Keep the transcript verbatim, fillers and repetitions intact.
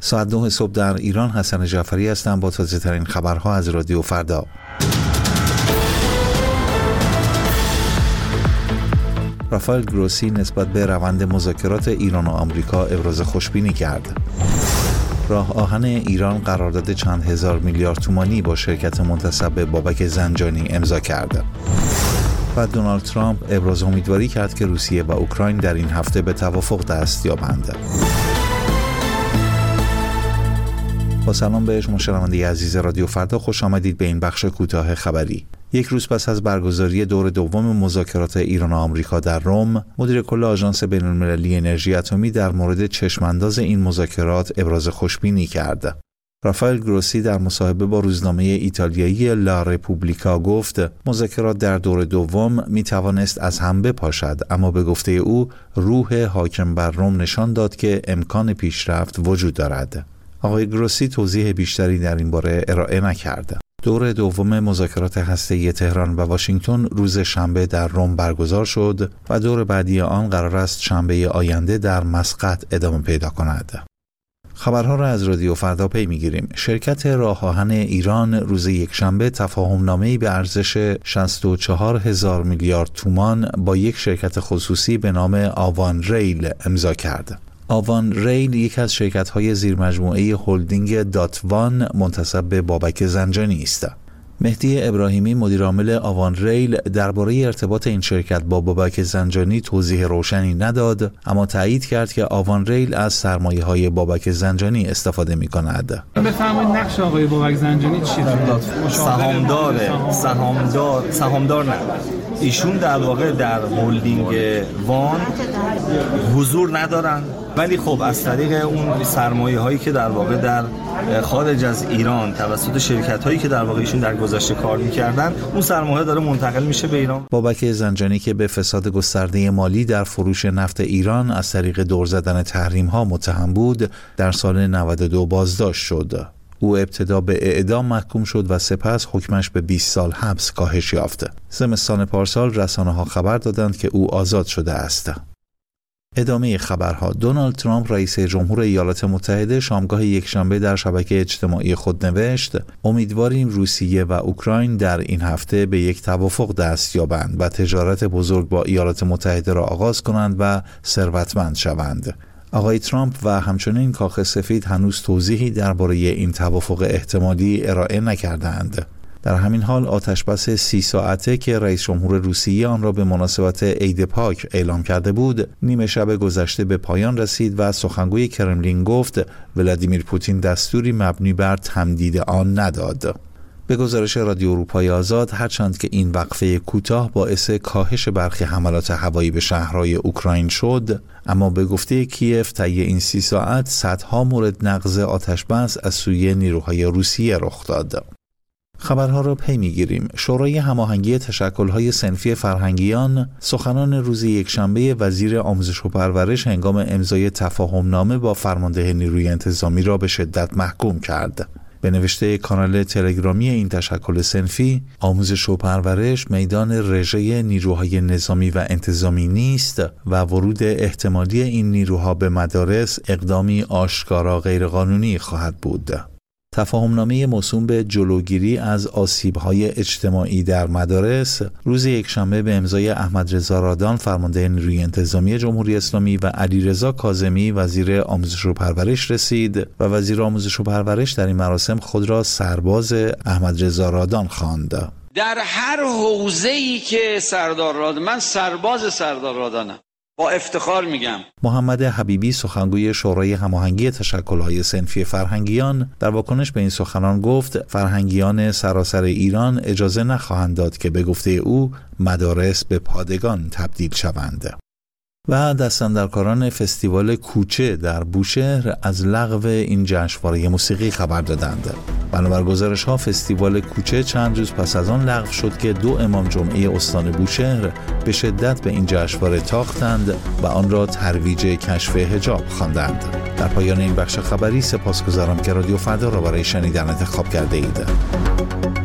ساعت نه صبح در ایران. حسن جعفری هستم با تازه ترین خبرها از رادیو فردا. رافائل گروسی نسبت به روند مذاکرات ایران و آمریکا ابراز خوشبینی کرد. راه آهن ایران قرارداد چند هزار میلیارد تومانی با شرکت منتسب به بابک زنجانی امضا کرد. و دونالد ترامپ ابراز امیدواری کرد که روسیه و اوکراین در این هفته به توافق دست یابند. با سلام به شما شنونده عزیز رادیو فردا، خوش آمدید به این بخش کوتاه خبری. یک روز پس از برگزاری دور دوم مذاکرات ایران و آمریکا در روم، مدیر کل آژانس بین‌المللی انرژی اتمی در مورد چشمانداز این مذاکرات ابراز خوشبینی کرد. رافائل گروسی در مصاحبه با روزنامه ایتالیایی لا رپوبلیکا گفت مذاکرات در دور دوم می توانست از هم بپاشد، اما به گفته او روح حاکم بر روم نشان داد که امکان پیشرفت وجود دارد. آقای گروسی توضیح بیشتری در این باره ارائه نکرد. دور دوم مذاکرات هسته‌ای تهران و واشنگتن روز شنبه در روم برگزار شد و دور بعدی آن قرار است شنبه آینده در مسقط ادامه پیدا کند. خبرها را از رادیو فردا پی می‌گیریم. شرکت راه آهن ایران روز یکشنبه تفاهم‌نامه‌ای به ارزش شصت و چهار هزار میلیارد تومان با یک شرکت خصوصی به نام آوان ریل امضا کرد. آوان ریل یک از شرکت‌های زیرمجموعه هلدینگ داتوان منتسب به بابک زنجانی است. مهدی ابراهیمی مدیرعامل آوان ریل درباره ارتباط این شرکت با بابک زنجانی توضیح روشنی نداد، اما تایید کرد که آوان ریل از سرمایه‌های بابک زنجانی استفاده می‌کند. بفرمایید نقش آقای بابک زنجانی چیه؟ سهامدار سهامدار سهامدار نه. ایشون در واقع در هلدینگ وان حضور ندارن، ولی خب از طریق اون سرمایه هایی که در واقع در خارج از ایران توسط شرکت هایی که در واقع ایشون در گذشته کار میکردن، اون سرمایه داره منتقل میشه به ایران. بابک زنجانی که به فساد گسترده مالی در فروش نفت ایران از طریق دور زدن تحریم ها متهم بود، در سال نود و دو بازداشت شد. او ابتدا به اعدام محکوم شد و سپس حکمش به بیست سال حبس کاهش یافت. زمستان پارسال رسانه‌ها خبر دادند که او آزاد شده است. ادامه خبرها. دونالد ترامپ رئیس جمهور ایالات متحده شامگاه یکشنبه در شبکه اجتماعی خود نوشت امیدواریم روسیه و اوکراین در این هفته به یک توافق دست یابند و تجارت بزرگ با ایالات متحده را آغاز کنند و ثروتمند شوند. آقای ترامپ و همچنین کاخ سفید هنوز توضیحی درباره این توافق احتمالی ارائه نکردند. در همین حال آتشبس سی ساعته که رئیس جمهور روسیه آن را به مناسبت عید پاک اعلام کرده بود، نیمه شب گذشته به پایان رسید و سخنگوی کرملین گفت ولادیمیر پوتین دستوری مبنی بر تمدید آن نداد. به گزارش رادیو اروپای آزاد، هرچند که این وقفه کوتاه باعث کاهش برخی حملات هوایی به شهرهای اوکراین شد، اما به گفته کیف طی این سی ساعت صدها مورد نقض آتشبس از سوی نیروهای روسیه رخ داد. خبرها را پی می‌گیریم. شورای هماهنگی تشکل‌های صنفی فرهنگیان سخنان روز یکشنبه وزیر آموزش و پرورش هنگام امضای تفاهم‌نامه با فرمانده نیروی انتظامی را به شدت محکوم کرد. به نوشته کانال تلگرامی این تشکل صنفی، آموزش و پرورش میدان رژه نیروهای نظامی و انتظامی نیست و ورود احتمالی این نیروها به مدارس اقدامی آشکارا غیرقانونی خواهد بود. تفاهمنامه موسوم به جلوگیری از آسیب‌های اجتماعی در مدارس روز یکشنبه به امضای احمد رضا رادان فرمانده نیروی انتظامی جمهوری اسلامی و علیرضا کاظمی وزیر آموزش و پرورش رسید و وزیر آموزش و پرورش در این مراسم خود را سرباز احمد رضا رادان خواند. در هر حوزه‌ای که سردار رادان، من سرباز سردار رادانم، با افتخار میگم. محمد حبیبی سخنگوی شورای هماهنگی تشکل‌های صنفی فرهنگیان در واکنش به این سخنان گفت فرهنگیان سراسر ایران اجازه نخواهند داد که به گفته او مدارس به پادگان تبدیل شوند. و دستاندرکاران فستیوال کوچه در بوشهر از لغو این جشنواره موسیقی خبر دادند. بنابر گزارش ها فستیوال کوچه چند روز پس از آن لغو شد که دو امام جمعه استان بوشهر به شدت به این جشنواره تاختند و آن را ترویج کشف حجاب خواندند. در پایان این بخش خبری سپاسگزارم که رادیو فردا را برای شنیدن انتخاب کرده اید.